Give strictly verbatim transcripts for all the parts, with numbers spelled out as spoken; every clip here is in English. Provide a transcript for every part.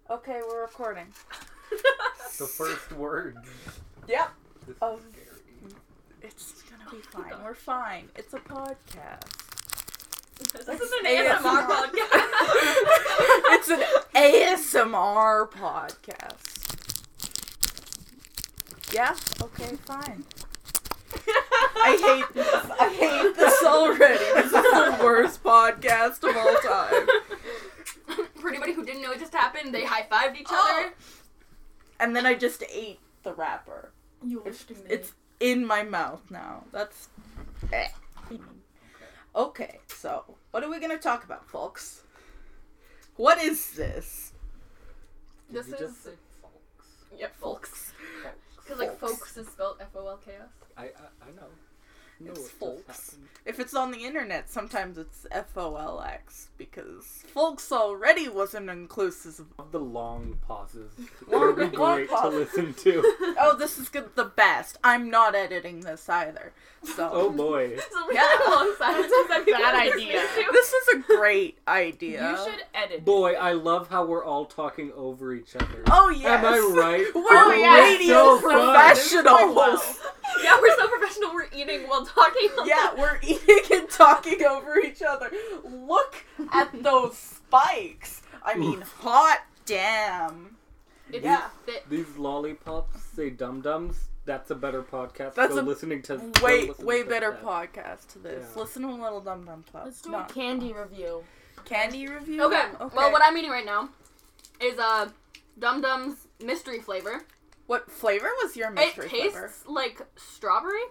Okay, we're recording. The first word. Yep. This is Oh. scary. It's gonna be fine. We're fine. It's a podcast. This It's is an A S A S M R M R. podcast. It's an A S M R podcast. Yeah? Okay, fine. I hate this. I hate this already. This is the worst podcast of all time. For anybody who didn't know it just happened, they high-fived each Oh. other. And then I just ate the wrapper. You It's, it's in my mouth now. That's... eh. Okay, so, what are we gonna talk about, folks? What is this? Did This you is- just say folks? Yep, folks. Folks. Because, like, Folks. folks is spelled F O L K S. I, I I know. No, It's it just folks. happened. If it's on the internet, sometimes it's F O L X, because folks already wasn't inclusive. Of the long pauses. Long- They're long great to pauses. listen to. Oh, this is good, the best. I'm not editing this either. So, Oh boy. So we Yeah. had a long silence. That's a bad idea. this is a great idea. You should edit. Boy, I love how we're all talking over each other. Oh, yes. Am I right? We're Oh, yeah, it's radio so fun. professionals. Yeah, we're so professional. We're eating while talking. Yeah, we're eating and talking over each other. Look at those spikes. I mean, hot damn. It's Yeah. fit. These lollipops say dum-dums. That's a better podcast. That's Go a listening to Way, go listen way to better that. podcast to this. Yeah. Listen to Little Dum Dum Club. Let's do No. a candy review. Candy review? Okay. okay. Well, what I'm eating right now is uh, Dum Dum's mystery flavor. What flavor was your mystery it tastes flavor? like strawberry.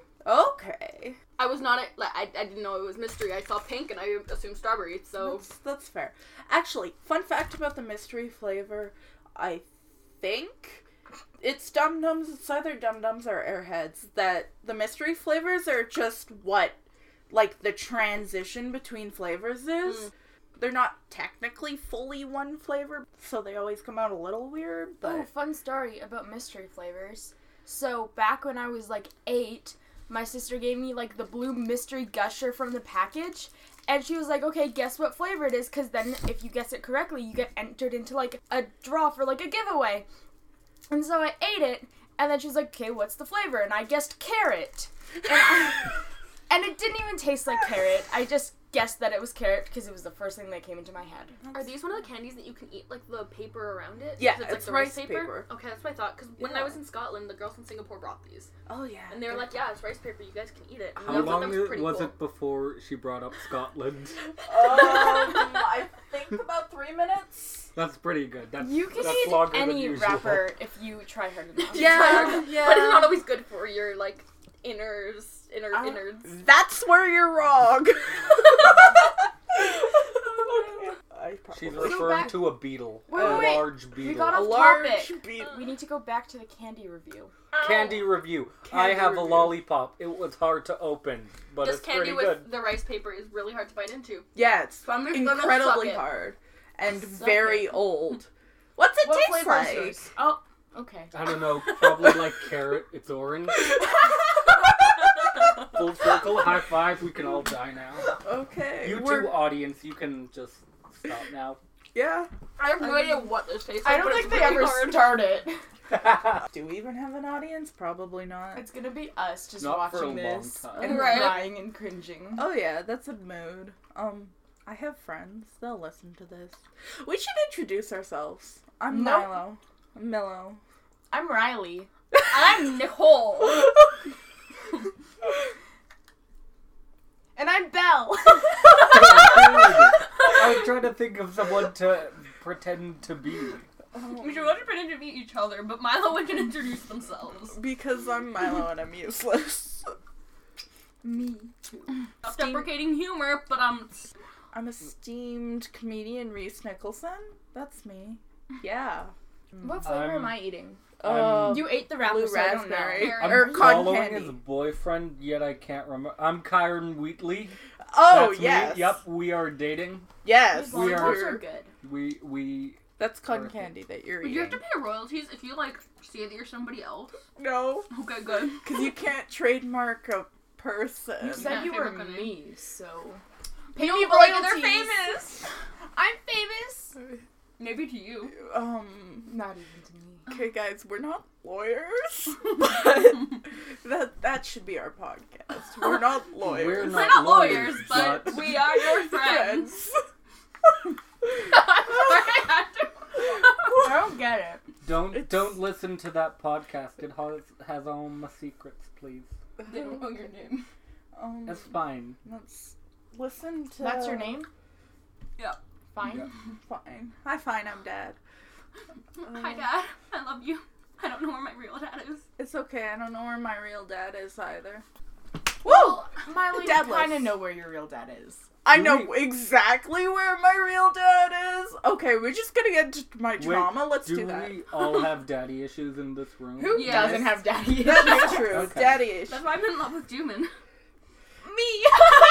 Okay. I was not, a, like, I, I didn't know it was mystery. I saw pink and I assumed strawberry, so. That's, that's fair. Actually, fun fact about the mystery flavor, I think it's Dum Dums, it's either Dum Dums or Airheads, that the mystery flavors are just what, like, the transition between flavors is. Mm. They're not technically fully one flavor, so they always come out a little weird, but... Oh, fun story about mystery flavors. So, back when I was like eight, my sister gave me like the blue mystery gusher from the package. And she was like, okay, guess what flavor it is, because then if you guess it correctly, you get entered into like a draw for like a giveaway. And so I ate it, and then she was like, okay, what's the flavor? And I guessed carrot. And, I, and it didn't even taste like carrot. I just guessed that it was carrot because it was the first thing that came into my head. Are these one of the candies that you can eat, like, the paper around it? Yeah, 'Cause it's like the rice paper. Okay, that's what I thought, because when Yeah. I was in Scotland, the girls in Singapore brought these. Oh, yeah. And they were like, yeah, it's rice paper, you guys can eat it. And How I thought long that was, it- pretty was cool. it before she brought up Scotland? Um, I think about three minutes. That's pretty good. That's, You can that's eat longer than any usual. wrapper if you try hard enough. Yeah, yeah. But it's not always good for your, like, inners, inner, Uh, innards. That's where you're wrong. I She's probably- referring back- to a beetle. Wait, a wait, wait. large beetle. got a off large topic. beat. We need to go back to the candy review. Candy review. Candy I have review. a lollipop. It was hard to open, but This it's candy pretty with good. the rice paper is really hard to bite into. Yeah, it's So I'm just gonna incredibly suck it. hard and Suck very it. old. What's it What taste flavor is like? yours? Oh, okay. I don't know. Probably like carrot. It's orange. Full circle. High five. We can all die now. Okay. You we're- two, audience, you can just stop now. Yeah. I have no I idea mean- what this tastes like, I don't but think it's they really ever hard. start it. Do we even have an audience? Probably not. It's gonna be us just Not for a watching long this time. and Right. crying and cringing. Oh yeah, that's a mood. Um, I have friends. They'll listen to this. We should introduce ourselves. I'm Nope. Milo. I'm Milo. I'm Riley. I'm Nicole. And I'm Belle. I was trying to think of someone to pretend to be. We should watch pretend to meet each other, but Milo can introduce themselves. Because I'm Milo and I'm useless. Me too. Stop deprecating humor, but um, I'm esteemed comedian Reese Nicholson. That's me. Yeah. What flavor I'm- am I eating? Uh, You ate the wrapper, blue so I don't know. raspberry. I'm Or cotton Following candy. his boyfriend, yet I can't remember. I'm Kyron Wheatley. Oh, That's me. yes. Yep, we are dating. Yes. These We lollipops are- are good. We we That's cotton Perfect. candy that you're but eating. you have to pay royalties if you like say that you're somebody else. No. Okay, good. Because you can't trademark a person. You said Yeah, you were favorite company. me, so... Pay Pay me me royalties. royalties. They're famous. I'm famous. Maybe to you. Um, Not even to me. okay, guys, we're not lawyers, but that that should be our podcast. We're not lawyers. We're We're not not lawyers, lawyers, but, but- we are your friends. Friends. I'm sorry, I had to. I don't get it. Don't It's- don't listen to that podcast. It has has all my secrets, please. They don't know your name. Um, It's fine. let's listen to. That's your name? Yeah. Fine. Yeah. Fine. Hi, fine. I'm Dad. Hi, Dad. I love you. I don't know where my real dad is. It's okay. I don't know where my real dad is either. Well, Miley, you Dadless. kind of know where your real dad is. I Do know we- exactly where my real dad is. Okay, we're just gonna get into my Wait, trauma. Let's do do that. we all have daddy issues in this room? Who Yes. doesn't have daddy? That is true. Okay. Daddy issues. That's why I'm in love with Juman. Me.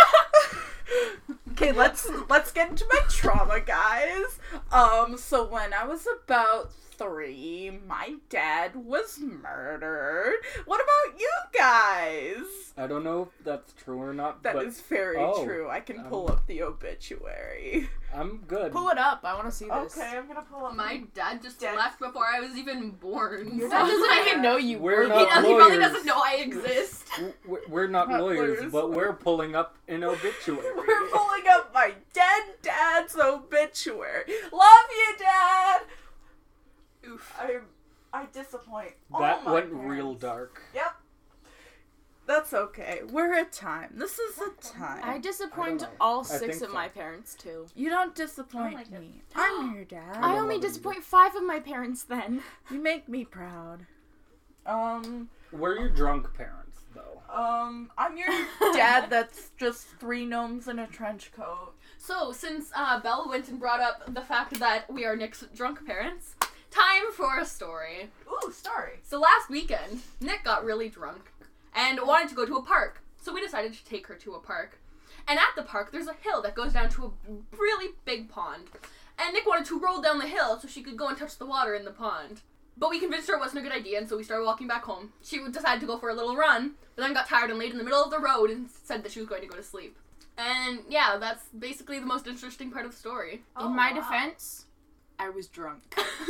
Okay, let's let's get into my trauma, guys. Um, so when I was about three, my dad was murdered. What about you guys? I don't know if that's true or not, That but is very oh, true. I can pull um, up the obituary. I'm good. Pull it up. I want to see this. Okay, I'm gonna pull up My dad just Dad. left before I was even born. Your So- dad doesn't even know you. We're were not He, there. does, he probably lawyers. doesn't know I exist. W- We're not Not lawyers, lawyers. but we're pulling up an obituary. We're pulling up my dead dad's obituary. Love you, Dad. Oof. I I disappoint. all That my went parents. real dark. Yep. That's okay. We're a time. This is a time. I disappoint I don't know. all I six think of so. my parents too. You don't disappoint I don't like me. I'm your I dad. I don't only love you. disappoint five of my parents then. You make me proud. Um, We're your drunk parents, though. um, I'm your dad that's just three gnomes in a trench coat. So, since uh, Belle went and brought up the fact that we are Nick's drunk parents, time for a story. Ooh, story. So last weekend, Nick got really drunk and wanted to go to a park. So we decided to take her to a park. And at the park, there's a hill that goes down to a really big pond. And Nick wanted to roll down the hill so she could go and touch the water in the pond. But we convinced her it wasn't a good idea, and so we started walking back home. She decided to go for a little run, but then got tired and laid in the middle of the road and said that she was going to go to sleep. And yeah, that's basically the most interesting part of the story. In my defense, I was drunk.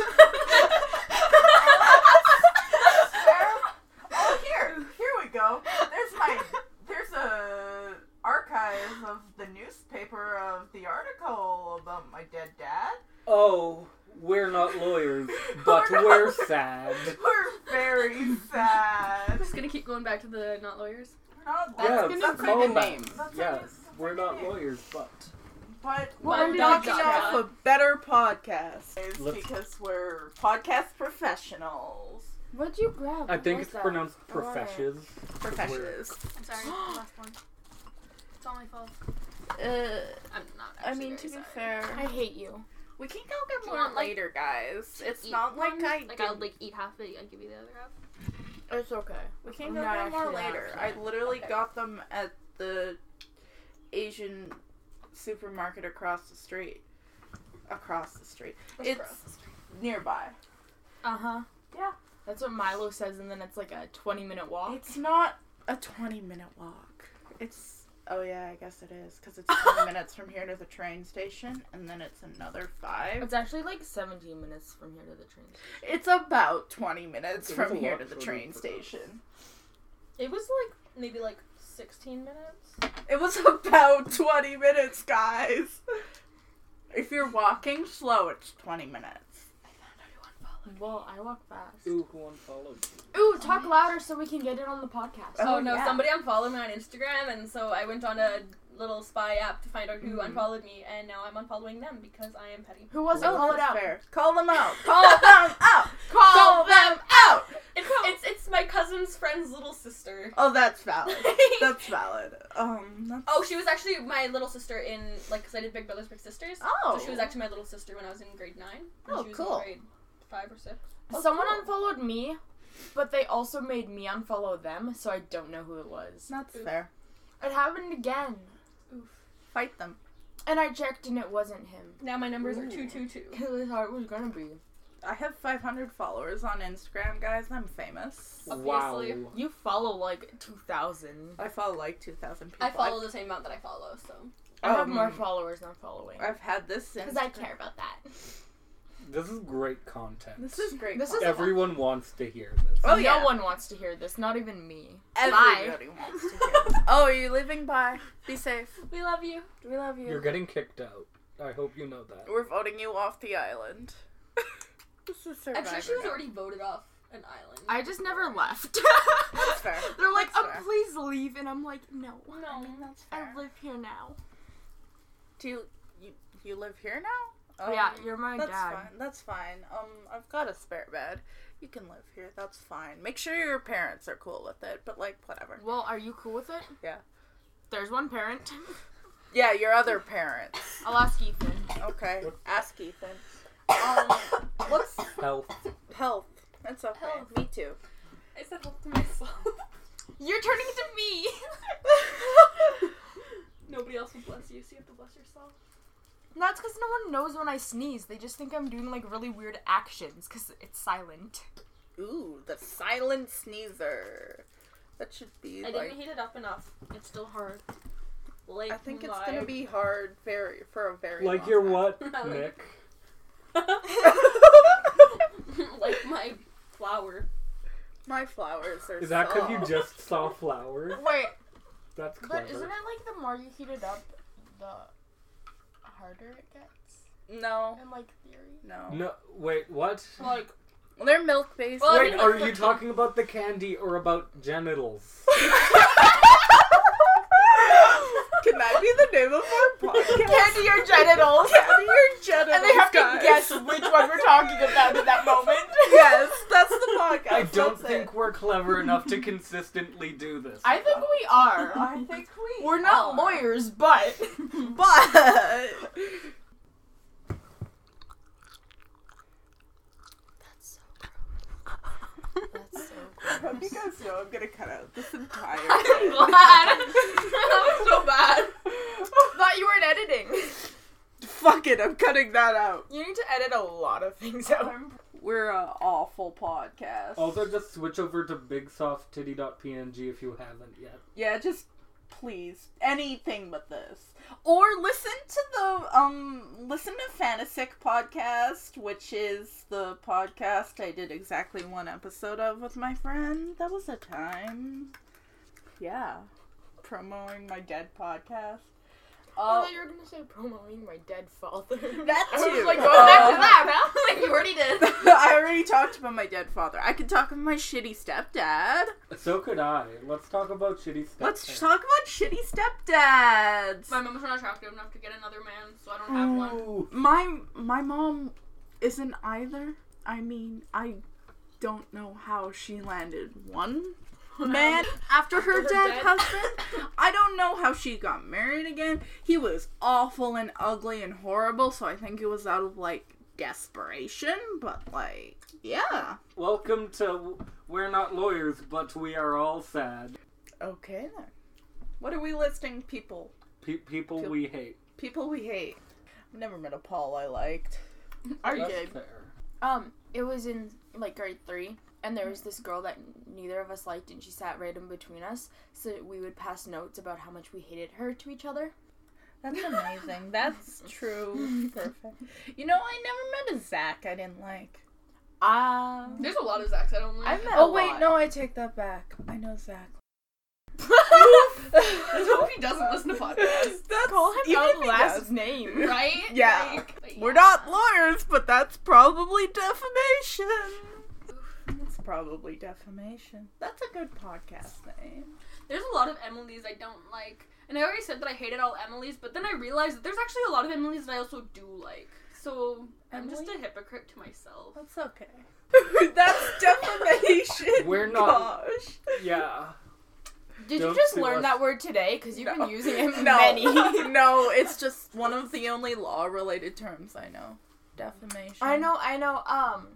Oh, here, here we go. There's my, there's a archive of the newspaper of the article about my dead dad. Oh, we're not lawyers, but We're we're not- sad. We're very sad. I'm just gonna keep going back to the not lawyers. We're not That's yeah, gonna that's be my call the name. back. name. That's Yeah, my- that's we're my not name. lawyers, but But Well, we're I'm knocking not off gonna. a better podcast Let's- because we're podcast professionals. What'd you grab? I What think was it's that? pronounced Oh, professions. Professionals. I'm sorry, the last one. It's all my fault. Uh, I'm not. I actually mean, very to be sorry. fair, I hate you. we can go get Do you more want, like, later, guys. It's Eat not like one? I like didn't- I'll like eat half of it. I'll give you the other half. It's okay. We can I'm go not get more actually that later. upset. I literally Okay. got them at the Asian supermarket across the street. Across the street. What's It's across the street? nearby. Uh huh. Yeah. That's what Milo says, and then it's like a twenty minute walk. It's not a twenty minute walk. It's. Oh, yeah, I guess it is. Because it's twenty minutes from here to the train station, and then it's another five. It's actually like seventeen minutes from here to the train station. It's about twenty minutes It from was a here lot to the shorter train for us. station. It was like maybe like sixteen minutes. It was about twenty minutes, guys. If you're walking slow, it's twenty minutes. Well, I walk fast. Ooh, who unfollowed you? Ooh, talk louder so we can get it on the podcast. Oh, Oh, no, yeah. somebody unfollowed me on Instagram, and so I went on a little spy app to find out who Mhm. unfollowed me, and now I'm unfollowing them because I am petty. Who was it? Oh, Call it that's out. fair. Call them out. Call them out. Call them out. It's, it's it's my cousin's friend's little sister. Oh, that's valid. That's valid. Um. That's... Oh, she was actually my little sister in, like, because I did Big Brothers Big Sisters. Oh. So she was actually my little sister when I was in grade nine. And Oh, she was cool. in grade five or six. Oh, Someone cool. unfollowed me, but they also made me unfollow them, so I don't know who it was. That's Oof. fair. It happened again, Oof. Fight them. and I checked and it wasn't him. Now my numbers are Ooh. two two two. Because I thought it was gonna be. I have five hundred followers on Instagram, guys. I'm famous. Obviously. Wow. You follow like two thousand. I follow like two thousand people. I follow the same amount that I follow, so. I have Um, more followers than following. I've, I've had this since. Because I care about that. This is great content. This is great. This is content. Everyone wants to hear this. Oh, no yeah. one wants to hear this, not even me. Everybody wants to hear this. Oh, are you leaving? Bye. Be safe. We love you. We love you. You're getting kicked out. I hope you know that. We're voting you off the island. This is I'm sure she was now. already voted off an island. I just never left. That's fair. They're like, That's oh, fair. please leave. And I'm like, no. No. That's I fair. live here now. Do you, you you live here now? Oh, yeah, you're my that's dad. fine. That's fine. Um, I've got a spare bed. You can live here. That's fine. Make sure your parents are cool with it. But like, whatever. Well, are you cool with it? Yeah. There's one parent. Yeah, your other parents. I'll ask Ethan. Okay. Ask Ethan. Um, what's Health. health? It's okay. Health. Me too. I said help to myself. You're turning to me. Nobody else will bless you, so you have to bless yourself. That's because no one knows when I sneeze. They just think I'm doing like really weird actions because it's silent. Ooh, the silent sneezer. That should be I like. didn't heat it up enough. It's still hard. Like I think it's my... gonna be hard very for a very Like long your time. what, Like- Nick? like my flower. My flowers are. Is that because you soft. just saw flowers? Wait, That's clever. but isn't it like the more you heat it up, the harder it gets? No, In like theory. no. No, wait, what? Like Well, they're milk based. Well, I Wait, mean, are like, you the- talking about the candy or about genitals? Can that be the name of our podcast? Candy your genitals. Candy your genitals, And they have to guys. guess which one we're talking about in that moment. Yes, that's the podcast. I don't that's think it. we're clever enough to consistently do this. I think we are. I think we. We're not are. lawyers, but but that's so gross. That's so I hope you guys know I'm gonna cut out this entire I'm thing. glad. That was so bad. Thought you weren't editing. Fuck it, I'm cutting that out. You need to edit a lot of things out. We're an awful podcast. Also, just switch over to bigsofttitty dot p n g if you haven't yet. Yeah, just please anything but this. Or listen to the um listen to Fanasic podcast, which is the podcast I did exactly one episode of with my friend. That was a time. Yeah. Promoting my dead podcast. I Uh, thought you were gonna say promoting my dead father. That I was too. like, going back Uh, to that, huh? Like you already did. I already talked about my dead father. I could talk about my shitty stepdad. So could I. Let's talk about shitty stuff. Let's talk about shitty stepdads. My mom's not attractive enough to get another man, so I don't have one. Ooh. My my mom isn't either. I mean, I don't know how she landed one man after her After her dead dead. husband. I don't know how she got married again. He was awful and ugly and horrible, so I think it was out of like desperation, but like, yeah. Welcome to We're Not Lawyers, but We Are All Sad. Okay then. What are we listing? People. Pe- people Peo- we hate. People we hate. I've never met a Paul I liked. Are you That's good? fair. Um, it was in like grade three, and there was this girl that neither of us liked, and she sat right in between us. So we would pass notes about how much we hated her to each other. That's amazing. That's true. Perfect. You know, I never met a Zach I didn't like. Ah. There's a lot of Zacks I don't like. I've met Oh a wait, lot. no, I take that back. I know Zach. I hope he doesn't listen to podcasts. That's Call him even out if he last does. name. Right? Yeah. Like, but We're yeah. not lawyers, but that's probably defamation. That's probably defamation. That's a good podcast name. There's a lot of Emilys I don't like. And I already said that I hated all Emilys, but then I realized that there's actually a lot of Emilys that I also do like. So I'm just a Emily? hypocrite to myself. That's okay. That's defamation. We're not- Gosh. Yeah. Did Don't you just sue learn us. that word today? Because you've No. been using it No, many. no, it's just one of the only law-related terms I know. Defamation. I know, I know. Um,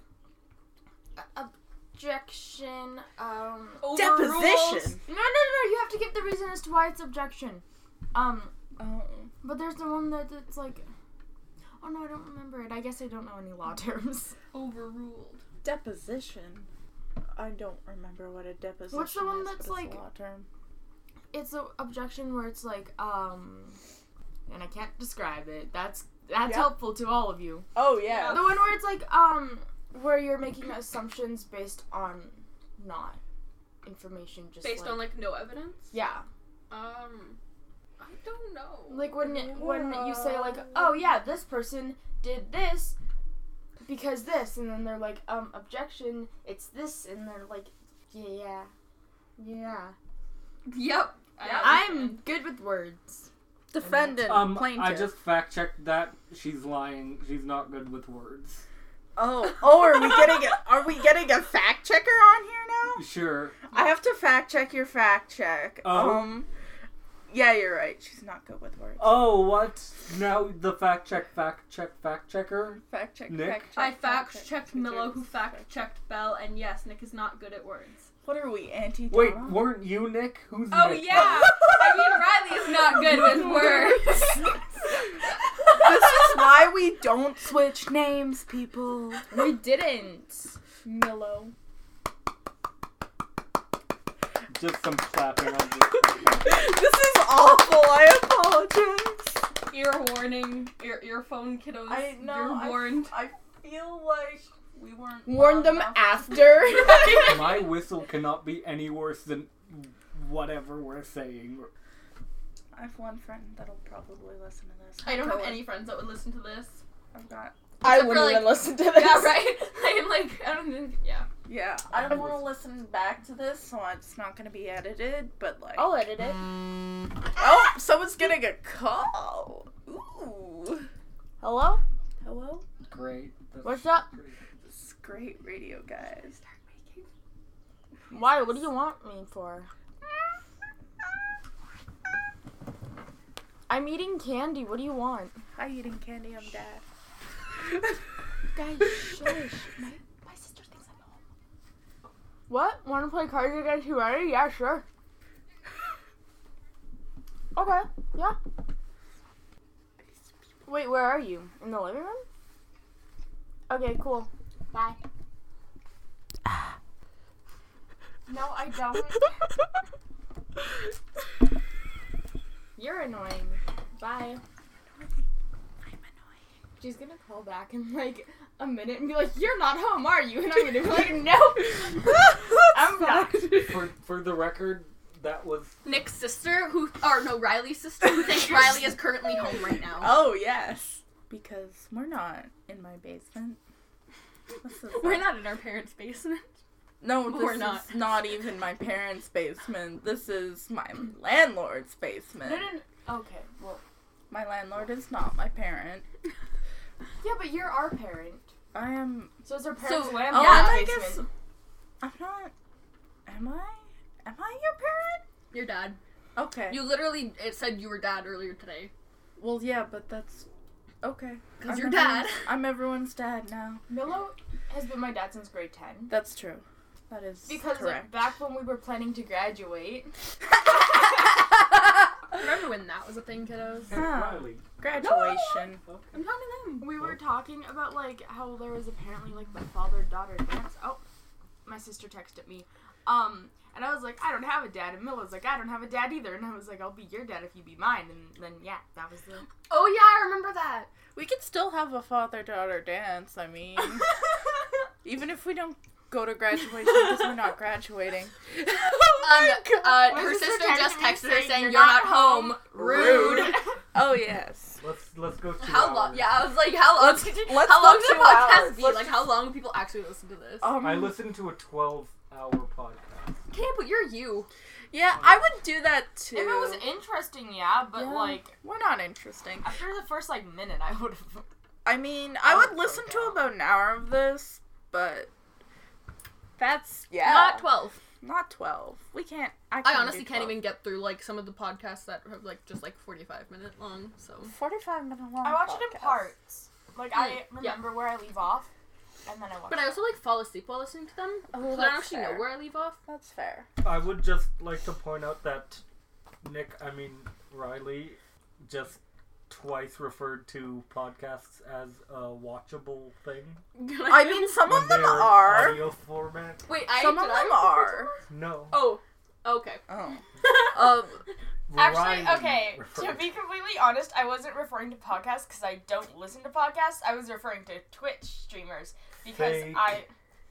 objection. Um, Overruled. Deposition. no, no, no. You have to give the reason as to why it's objection. Um, Oh. but there's the one that it's like. Oh no, I don't remember it. I guess I don't know any law terms. Overruled. Deposition. I don't remember what a deposition What's the one is, that's but it's like- a law term. It's an objection where it's like um, and I can't describe it. That's That's Yeah. helpful to all of you. Oh yeah. The one where it's like, um, where you're making assumptions based on not information, just Based like, on like no evidence. yeah, Um, I don't know. like when when you say like, oh yeah, this person did this because this, and then they're like, um, objection, it's this, and they're like, yeah, yeah. Yep. I'm good with words. Defendant, Um, plaintiff. I just fact checked that. She's lying. She's not good with words. Oh, oh, are we getting a, are we getting a fact checker on here now? Sure. I have to fact check your fact check. Oh. Um, yeah, you're right. She's not good with words. Oh, what? Now the fact check, fact check, fact checker? Fact check. Nick? Fact check, I fact check, checked Milo, who fact checked Belle, and yes, Nick is not good at words. What are we, anti? Wait, weren't you Nick? Who's Oh Nick? yeah. I mean, Riley is not good with words. This is why we don't switch names, people. We didn't. Milo. Just some clapping on the This is awful. I apologize. Ear warning. Ear earphone kiddos. I know. You're I, warned. I feel like we weren't Warn loud them enough. after. My whistle cannot be any worse than whatever we're saying. I have one friend that'll probably listen to this. I don't have Cohen. any friends that would listen to this. I've got. I Except for, wouldn't like- even listen to this. Yeah, right? I am like, I don't think, yeah. Yeah, I don't want to listen back to this, so it's not going to be edited. But like, I'll edit it. oh, someone's getting a call. Ooh, Hello? hello. Great. That's What's up? great. This is great radio, guys. Why? What do you want me for? I'm eating candy. What do you want? Hi, eating candy. I'm dad. Guys, shush. My, my sister thinks I'm home. What? Want to play Cards Against Humanity? Yeah, sure. Okay, yeah. Wait, where are you? In the living room? Okay, cool. Bye. No, I don't. You're annoying. Bye. I'm annoying. She's gonna call back in like a minute and be like, "You're not home, are you?" And I'm gonna be like, "No, I'm not." For for the record, that was Nick's sister, who, or no, Riley's sister, who thinks Riley is currently home right now. Oh yes, because we're not in my basement. This is We're not in our parents' basement. No, this We're is not. not even my parents' basement. This is my landlord's basement. No, no, no. Okay, well, My landlord is not my parent. yeah, but you're our parent. I am. So is our parents' So, landlord's yeah, I basement. guess. I'm not. Am I? Am I your parent? Your dad. Okay. You literally, it said you were dad earlier today. Well, yeah, but that's okay. 'Cause I'm you're dad. everyone's- I'm everyone's dad now. Milo has been my dad since grade ten. That's true. That is Because correct. like, back when we were planning to graduate, Remember when that was a thing, kiddos? Hey, Huh. Riley. Graduation. Okay. I'm talking to them. we were talking about like how there was apparently like the father-daughter dance. Oh, my sister texted me. Um, and I was like, I don't have a dad. And Milo's like, I don't have a dad either. And I was like, I'll be your dad if you be mine. And then yeah, that was the. Oh yeah, I remember that. We could still have a father-daughter dance. I mean, even if we don't go to graduation because we're not graduating. Um, uh, My her sister sister texted just me texted her saying, saying, "You're "You're not not home." Rude. Oh yes. Let's let's go two How hours. long? Yeah, I was like, how long? Let's- let's how long go does the two podcast hours. be? Let's Like, how long do people actually listen to this? Um, I listened to a twelve-hour podcast. Okay, but you're you. Yeah, I would do that too. If it was interesting, yeah, but Yeah. like We're not interesting. after the first like minute, I would have. I mean, I I would would listen go to down. about an hour of this, but that's yeah, Not twelve. not twelve. We can't. I, I can't honestly do can't twelve. even get through like some of the podcasts that are like just like forty-five minute long. So forty-five minute long. I watch it in podcast. parts. Like I Mm, yeah. remember where I leave off, and then I watch. But I also like fall asleep while listening to them. Oh, So I don't that's actually fair. know where I leave off. That's fair. I would just like to point out that Nick, I mean Riley, just twice referred to podcasts as a watchable thing. I mean, some when of them they're are. audio format. Wait, I Some did of I them refer to are. them? No. Oh, okay. Oh. Um. Actually, Riley okay, referred to be completely honest, I wasn't referring to podcasts because I don't listen to podcasts. I was referring to Twitch streamers because Fake. I...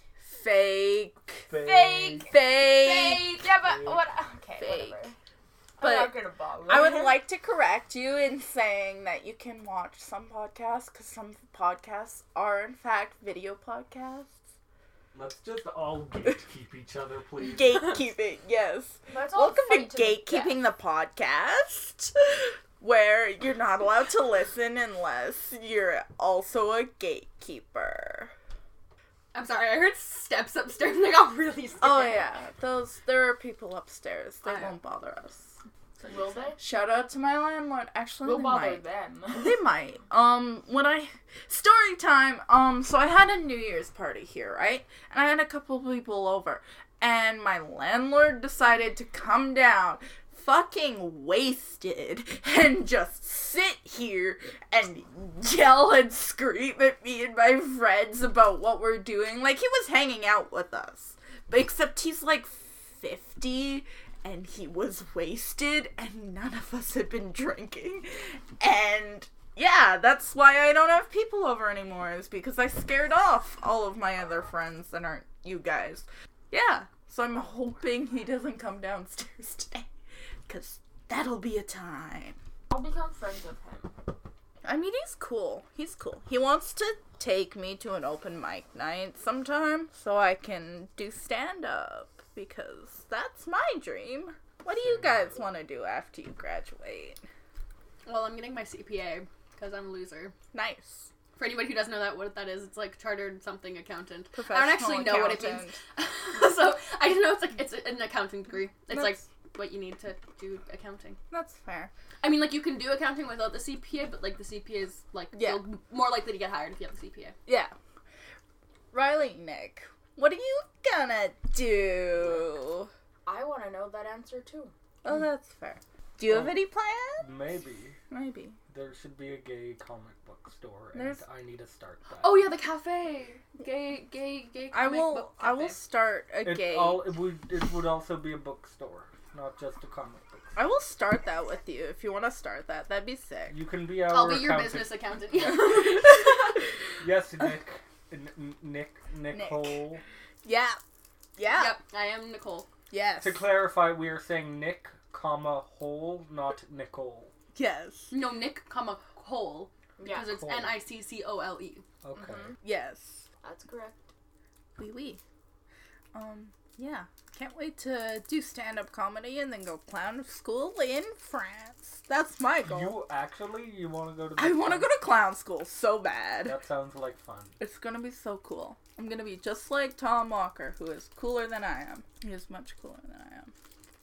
Fake. Fake. Fake. Fake. Fake! Yeah, but Fake. what... Okay, Fake. whatever. But I'm not gonna bother. I would like to correct you in saying that you can watch some podcasts because some podcasts are in fact video podcasts. Let's just all gatekeep each other, please. Gatekeeping, yes. That's all Welcome to funny me Gatekeeping the Podcast, where you're not allowed to listen unless you're also a gatekeeper. I'm sorry, I heard steps upstairs and I got really scared. Oh yeah, those there are people upstairs. They I- won't bother us. Will they? Shout out to my landlord. Actually, We'll they bother might. them. They might. Um, when I story time. Um, so I had a New Year's party here, right? And I had a couple people over, and my landlord decided to come down, fucking wasted, and just sit here and yell and scream at me and my friends about what we're doing. Like he was hanging out with us, but except he's like fifty. And he was wasted, and none of us had been drinking. And yeah, that's why I don't have people over anymore, is because I scared off all of my other friends that aren't you guys. Yeah, so I'm hoping he doesn't come downstairs today, because that'll be a time. I'll become friends with him. I mean, he's cool. He's cool. He wants to take me to an open mic night sometime so I can do stand-up. Because that's my dream. What do you guys want to do after you graduate? Well, I'm getting my C P A because I'm a loser. Nice. For anybody who doesn't know that what that is, it's like chartered something accountant. I Professional don't actually know what it means. accountant. So I just know it's like it's an accounting degree. It's That's- like what you need to do accounting. That's fair. I mean, like you can do accounting without the C P A, but like the C P A is like Yeah. you're more likely to get hired if you have the C P A. Yeah. Riley, Nick, what are you gonna do? I want to know that answer too. Oh, that's fair. Do you have Oh. any plans? Maybe. Maybe. There should be a gay comic book store, and There's- I need to start that. Oh yeah, the cafe, gay, gay, gay. I comic will. book I will cafe. start a It, gay. all, it, would, it would also be a bookstore, not just a comic book store. I will start that with you if you want to start that. That'd be sick. You can be our I'll be your accountant. business accountant. Yes, Nick. N- N- Nick. Nicole. Yeah. Yeah. Yep, I am Nicole. Yes. To clarify, we are saying Nick, comma, hole, not Nicole. Yes. No, Nick, comma Cole, Yeah, because it's Cole. N I C C O L E. Okay. Mhm. Yes. that's correct. Oui, oui. Um, yeah. Can't wait to do stand-up comedy and then go clown school in France. That's my goal. You actually, you want to go to the I want to go to clown school so bad. That sounds like fun. It's gonna be so cool. I'm gonna be just like Tom Walker, who is cooler than I am. He is much cooler than I am.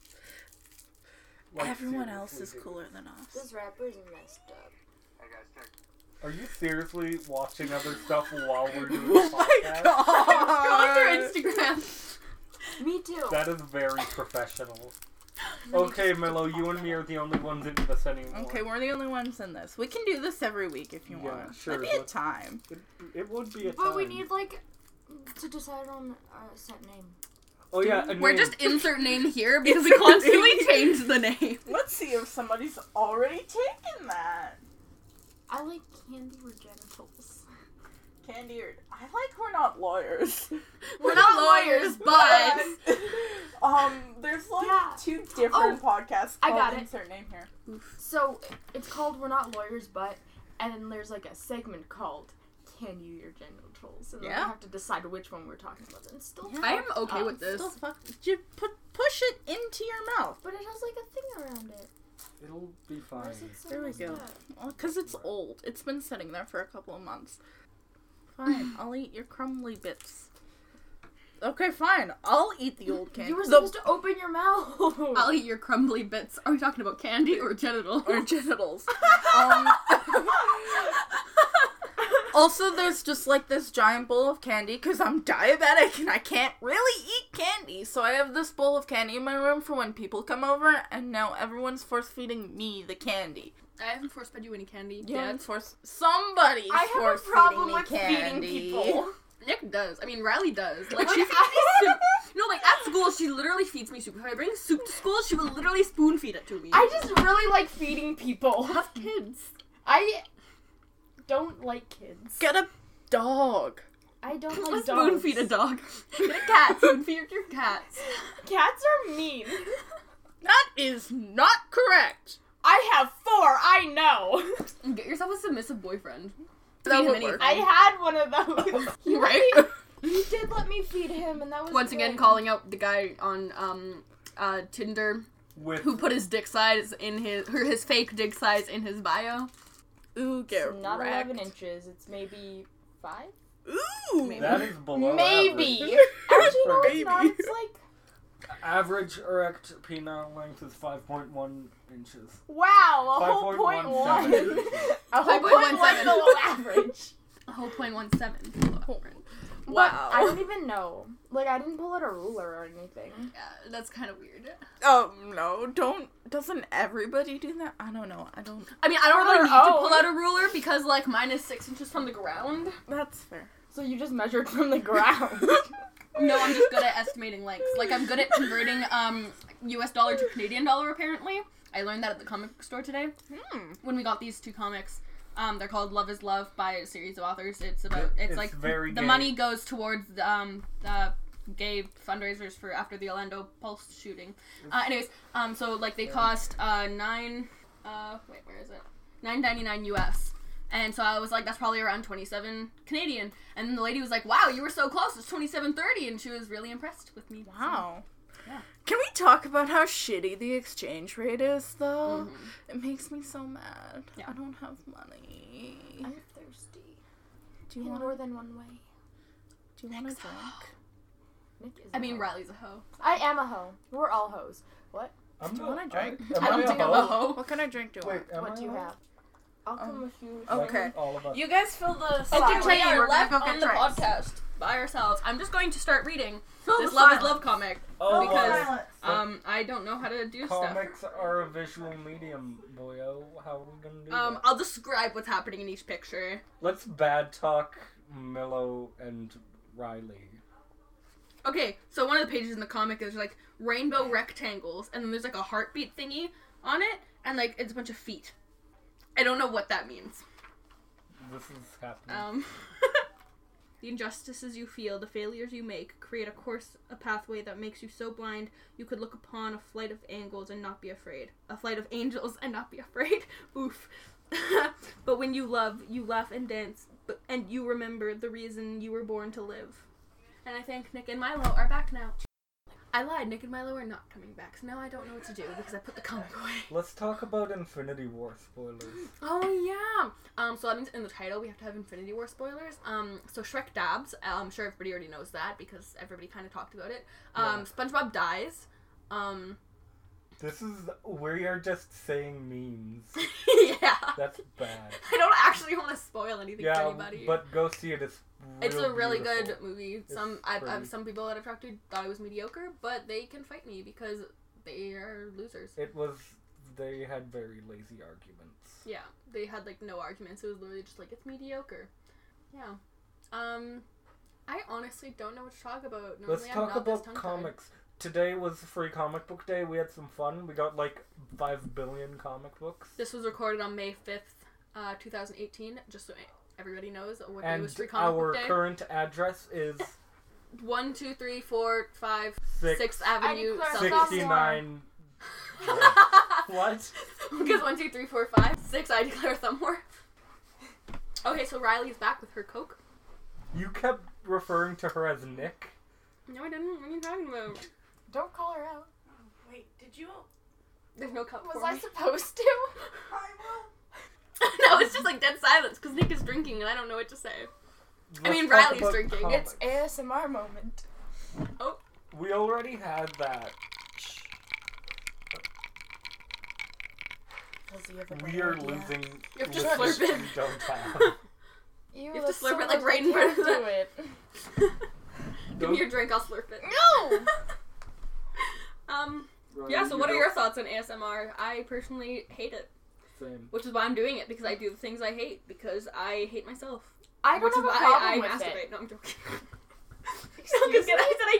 Like, Everyone else is seriously, dude. cooler than us. This rapper's messed up. Are you seriously watching other stuff while we're doing Oh the my podcast? god! Scroll through Instagram. Me too. That is very professional. Okay, Milo, you and me are the only ones in this anymore. Okay, we're the only ones in this. We can do this every week if you Yeah, want. sure, That'd be a let's- time. It, it would be a But we time. need like to decide on a set name. Oh yeah, a We're name. just insert name here because we constantly change the name. Let's see if somebody's already taken that. I like candy or genitals. Candy or... I like We're Not Lawyers. We're not lawyers, but um, there's like Yeah. two different podcasts I called got it. Insert Name Here. So it's called We're Not Lawyers, but and then there's like a segment called Can You Your Genitals, and then Yeah. we have to decide which one we're talking about. And it's still, Yeah. I am okay Uh, with this. Still fuck... You put, push it into your mouth. but it has like a thing around it. It'll be Why fine. is it so There we messed go. up? Well, because it's old. It's been sitting there for a couple of months. Fine, I'll eat your crumbly bits. Okay, fine. I'll eat the old candy. You were The- supposed to open your mouth. I'll eat your crumbly bits. Are we talking about candy or genital? or genitals. um, also, there's just like this giant bowl of candy because I'm diabetic and I can't really eat candy. So I have this bowl of candy in my room for when people come over, and now everyone's force feeding me the candy. I haven't force fed you any candy Yeah, yet. force somebody's I have force a problem feeding me with candy. feeding people. Nick does. I mean, Riley does. Like, she feeds me soup. No, like, at school, she literally feeds me soup. If I bring soup to school, she will literally spoon feed it to me. I just really like feeding people. have kids. I don't like kids. Get a dog. I don't like Let's dogs. spoon feed a dog. Get a cat. Spoon feed your cats. Cats are mean. That is not correct. I have four, I know. Get yourself a submissive boyfriend. That Feed him would anything. work. I had one of those. He Right? let me- He did let me feed him, and that was Once good. again, calling out the guy on um uh Tinder With who put his dick size in his or his fake dick size in his bio. Ooh, get It's not wrecked. eleven inches. It's maybe five. Ooh. Maybe. that is below Maybe. average. Actually, no, Maybe. it's not. It's like Average erect penile length is five point one inches. wow, a whole point one. five point one seven. A whole five point point one one seven. below average. A whole point one seven. Wow. I don't even know. Like, I didn't pull out a ruler or anything. Yeah, that's kind of weird. Oh no! Don't. Doesn't everybody do that? I don't know. I don't. I mean, I don't For really their need to own. pull out a ruler because like mine is six inches from the ground. That's fair. So you just measured from the ground. No, I'm just good at estimating lengths. Like I'm good at converting um U S dollar to Canadian dollar. Apparently, I learned that at the comic store today Hmm. when we got these two comics. Um, they're called Love is Love by a series of authors. It's about It- it's, it's like very the gay. money goes towards the, um the gay fundraisers for after the Orlando Pulse shooting. Uh, anyways, um, so like they cost uh nine uh wait where is it nine ninety nine U S. And so I was like, that's probably around twenty-seven Canadian. And the lady was like, wow, you were so close. It's twenty-seven thirty. And she was really impressed with me. Wow. yeah. Can we talk about how shitty the exchange rate is, though? Mhm. It makes me so mad. Yeah. I don't have money. I'm thirsty. Do you In want? more than one way. Do you want a Nick's a drink? Nick is I a mean, hoe. Riley's a hoe. I am a hoe. We're all hoes. What? I'm Do you not- want a drink? I, am I don't I think a I'm a hoe? hoe. What kind of drink do you Wait, want? am what I do you a hoe? have? I'll come Um, with you. Okay. All of us. You guys fill the And silence. we are We're gonna left go get on the drinks. podcast by ourselves. I'm just going to start reading Fill this the Love is silence. Love comic. Oh, because- wow. Um, I don't know how to do stuff. Comics are a visual medium, boyo. How are we gonna do Um, that? I'll describe what's happening in each picture. Let's bad talk Milo and Riley. Okay, so one of the pages in the comic is like rainbow rectangles, and then there's like a heartbeat thingy on it, and like it's a bunch of feet. I don't know what that means. This is happening. Um, the injustices you feel, the failures you make, create a course, a pathway that makes you so blind you could look upon a flight of angels and not be afraid. A flight of angels and not be afraid. Oof. But when you love, you laugh and dance, but and you remember the reason you were born to live. And I think Nick and Milo are back now. I lied. Nick and Milo are not coming back, so now I don't know what to do because I put the comic away. Let's talk about Infinity War spoilers. Oh yeah. Um. So that means in the title we have to have Infinity War spoilers. Um. So Shrek dabs. I'm sure everybody already knows that because everybody kind of talked about it. Um. Yeah. SpongeBob dies. Um. This is we are just saying memes. Yeah. That's bad. I don't actually want to spoil anything for Yeah, anybody. but go see it. It's it's a real really beautiful. good movie. It's Some I've, I've pretty. some people that I've talked to thought it was mediocre, but they can fight me because they are losers. It was. They had very lazy arguments. Yeah, they had like no arguments. It was literally just like it's mediocre. Yeah. Um, I honestly don't know what to talk about. Normally Let's I'm talk not this about tongue-tied. comics. Today was free comic book day. We had some fun. We got like five billion comic books. This was recorded on May fifth, uh, two thousand eighteen. Just so everybody knows what day And was free comic our book day. current address is One, two, three, four, five, six, Sixth Avenue. declare South- sixty-nine. What? Because one, two, three, four, five, six. I declare Thumbmore. Okay, so Riley's back with her Coke. You kept referring to her as Nick. No, I didn't. What are you talking about? Don't call her out. Wait, did you? There's no cup Was for I me. supposed to? No, it's just like dead silence because Nick is drinking and I don't know what to say. I mean, Let's talk Riley's about drinking. comics. It's A S M R moment. We already had that. We are losing. You have to listeners slurp it. we don't have. You, have to that's slurp so it like much right in I front can't of do it. Give me your drink, I'll slurp it. No! um, Riley, yeah, so you what are go. your thoughts on A S M R? I personally hate it, Same. which is why I'm doing it, because I do the things I hate, because I hate myself. I Which don't is have a why problem I with masturbate. it. No, I'm joking.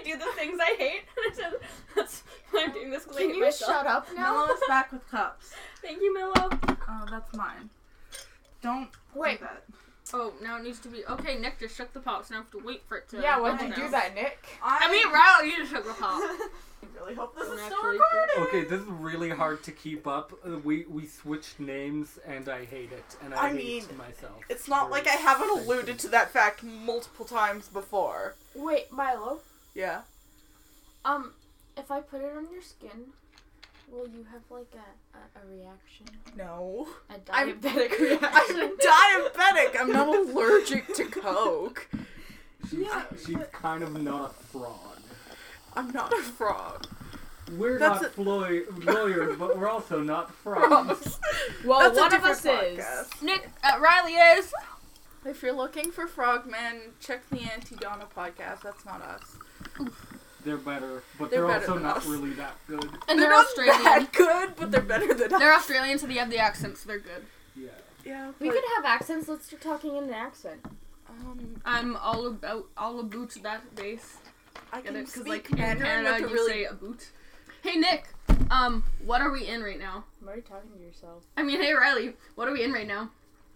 do the things I hate. And I said, that's why I'm doing this because I Can hate you myself. shut up now? Milo is back with cups. Thank you, Milo. Oh, that's mine. Don't Wait. do that. Oh, now it needs to be... Okay, Nick just shook the pops. Now I have to wait for it to... Yeah, why'd go you down. do that, Nick? I mean, Riley, you just shook the pop. I really hope this Don't is still actually- recording. Okay, this is really hard to keep up. Uh, We we switched names, and I hate it, and I, I hate mean, myself. It's not Very like I haven't thankful. alluded to that fact multiple times before. Wait, Milo. Yeah. Um, if I put it on your skin, will you have like a, a, a reaction? No. A I'm- diabetic reaction? I'm diabetic. I'm not allergic to Coke. She's, she's kind of not a frog. I'm not a frog. We're That's not a- flo- lawyers, but we're also not frogs. Well, That's a one of different us podcast. is. Nick, uh, Riley is... If you're looking for frogmen, check the Anti-Donna podcast. That's not us. They're better, but They're they're, better also than not us. really that good. And They're they're not Australian. that good, but they're better than us. They're Australian, so they have the accent, so they're good. Yeah. Yeah, We but, could have accents. Let's start talking in an accent. um, I'm all about all about that base. I Get can it? Because speak like in Mandarin Canada, with a you really say a boot. Hey Nick, um, what are we in right now? I'm already talking to yourself. I mean, hey Riley, what are we in right now?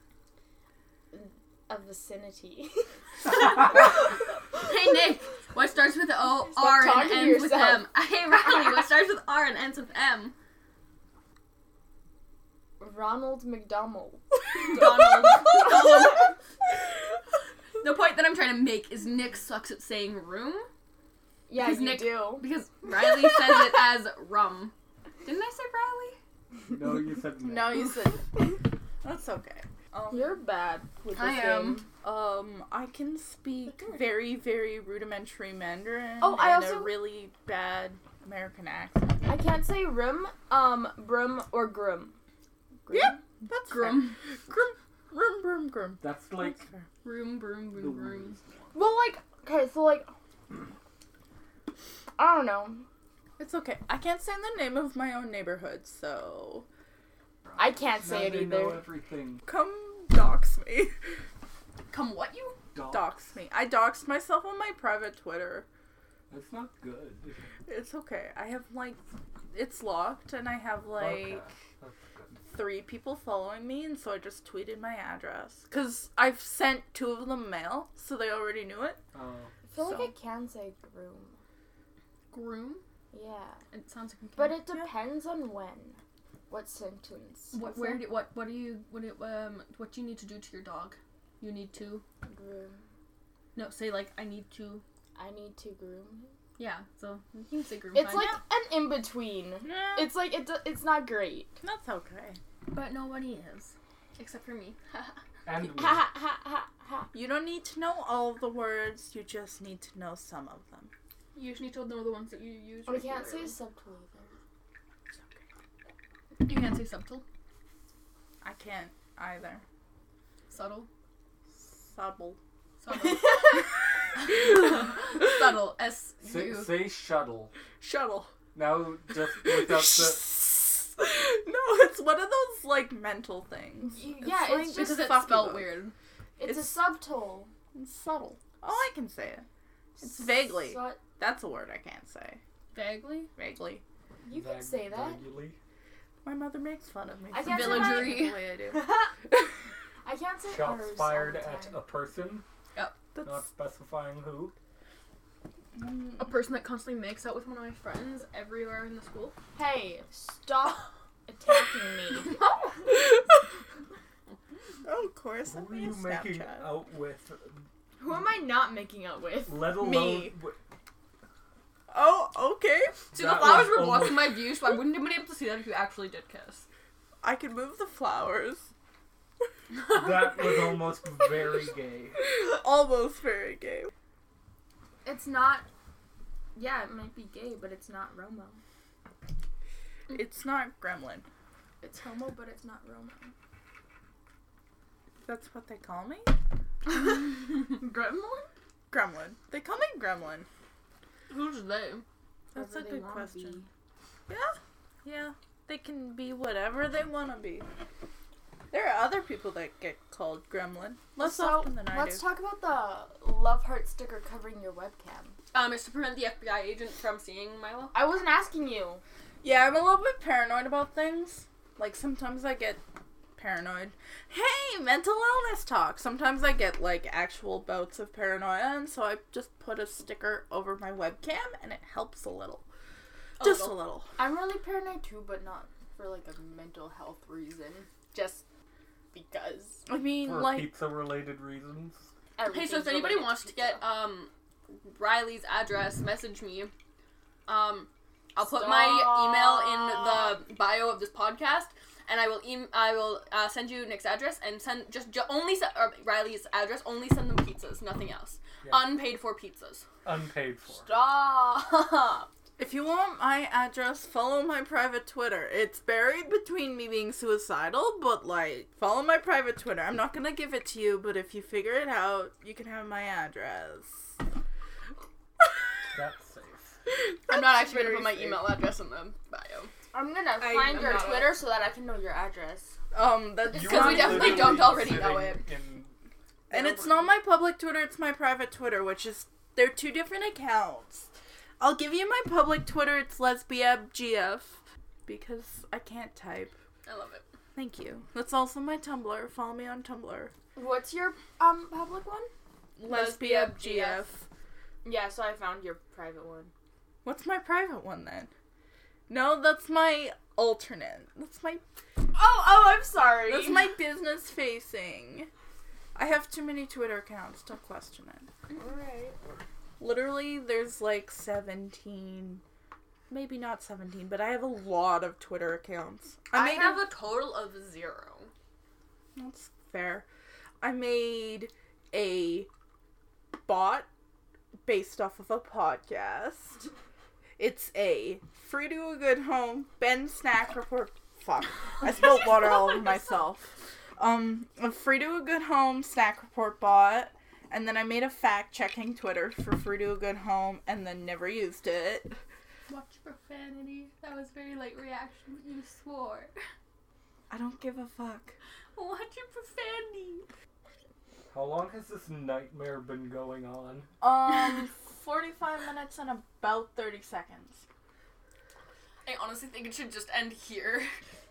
A vicinity. Hey Nick, what starts with O Stop R and talking to ends with yourself. M? Hey Riley, what starts with R and ends with M? Ronald McDonald. Donald. The point that I'm trying to make is Nick sucks at saying room Yeah, Because you Nick- do. because Riley says it as rum. Didn't I say Riley? No, you said no. No, you said. That's okay. Um, You're bad with I this am. game. Um, I can speak Good. very, very rudimentary Mandarin. Oh, I and also- a really bad American accent. I can't say room, um, brum, or grum. Grum? Yeah, that's Grum. fair. Grum, grum, grum, grum. That's like That's fair. Room, broom, the boom, broom. worst. Well, like, okay, so, like, I don't know. It's okay. I can't say the name of my own neighborhood, so I can't say Now it they know either. everything. come dox me. Come what you? Dog. Dox me. I doxed myself on my private Twitter. That's not good. It's okay. I have like, it's locked, and I have like Okay, that's good. three people following me, and so I just tweeted my address. Cause I've sent two of them mail, so they already knew it. Oh. I feel So- like I can say groom. Groom? Yeah. It sounds like. But it depends on when. What sentence? What? Where? Do, what? What do you? What? Do, um. What do you need to do to your dog? You need to. Groom. No. Say like I need to. I need to groom. Yeah. So you can say groom. It's fine. like an in between. Yeah, It's like it. It's not great. that's okay. But nobody is, except for me. And we. Ha ha ha ha ha. You don't need to know all of the words. You just need to know some of them. You just need to know the ones that you use. We can't say regularly. subtle either. It's okay. You can't say subtle. I can't either. Subtle. Subtle. Subtle. Subtle. S Say, U. say shuttle. Shuttle. Now, just without the. No, it's one of those like mental things. You- It's yeah, like it's Because just it's fucky spelled book. weird. it's, a it's- subtle. It's subtle. Oh, I can say it. It's vaguely. Su- That's a word I can't say. Vaguely. Vaguely. you can Vag- say that. vaguely. My mother makes fun of me. I for can't say the Villagery. way I do. I can't say Shots R's fired all the at time. a person, not That's, specifying who. mm, A person that constantly makes out with one of my friends everywhere in the school. Hey, stop attacking me. oh, of course. Who I'm are you a making Snapchat. out with? Who am I not making out with? Let alone. Me. wi- Oh, okay. See, the That flowers was were blocking almost- my view, so I wouldn't have been able to see that if you actually did kiss. I can move the flowers. That was almost very gay. Almost very gay. It's not. Yeah, it might be gay, but it's not Romo. It's not gremlin. It's homo, but it's not Romo. That's what they call me? Gremlin? Gremlin. They call me gremlin. Who's they? That's Whatever a they good wanna question. Yeah. Yeah. They can be whatever they want to be. There are other people that get called Gremlin. Less so, often than I let's do. talk about the love heart sticker covering your webcam. Um, it's to prevent the F B I agent from seeing Milo. I wasn't asking you. Yeah, I'm a little bit paranoid about things. Like, sometimes I get paranoid. Hey, mental illness talk. Sometimes I get, like, actual bouts of paranoia, and so I just put a sticker over my webcam, and it helps a little. A Just little. a little. I'm really paranoid too, but not for like a mental health reason. Just because. I mean, For like... pizza-related reasons. Hey, so everything's if anybody related wants to pizza. get um Riley's address, message me. Um, I'll put my email in the bio of this podcast, and I will em- I will uh, send you Nick's address and send just ju- only se- or Riley's address. Only send them pizzas, nothing else. Yeah. Unpaid for pizzas. Unpaid for. Stop. If you want my address, follow my private Twitter. It's buried between me being suicidal, but, like, follow my private Twitter. I'm not gonna give it to you, but if you figure it out, you can have my address. That's safe. I'm not That's actually gonna very put my safe. email address in the bio. I'm gonna I- find I'm your not a- Twitter so that I can know your address. Um, that's You 'Cause not we definitely literally don't already know sitting it. in- And it's not my public Twitter, it's my private Twitter, which is, they're two different accounts. I'll give you my public Twitter, it's lesbiabgf, because I can't type. I love it. Thank you. That's also my Tumblr. Follow me on Tumblr. What's your um public one? lesbiabgf. Yeah, so I found your private one. What's my private one then? No, that's my alternate. That's my Oh, oh, I'm sorry. that's my business facing. I have too many Twitter accounts, don't question it. Alright. Literally, there's like seventeen. Maybe not seventeen, but I have a lot of Twitter accounts. I, made have a- a total of zero. That's fair. I made a bot based off of a podcast. It's a free to a good home Ben snack report. Fuck, I spilled water all over myself. Um, a free to a good home snack report bot, and then I made a fact checking Twitter for free to a good home, and then never used it. Watch profanity. That was very late reaction. You swore. I don't give a fuck. Watch your profanity. How long has this nightmare been going on? Um, forty-five minutes and about thirty seconds. I honestly think it should just end here.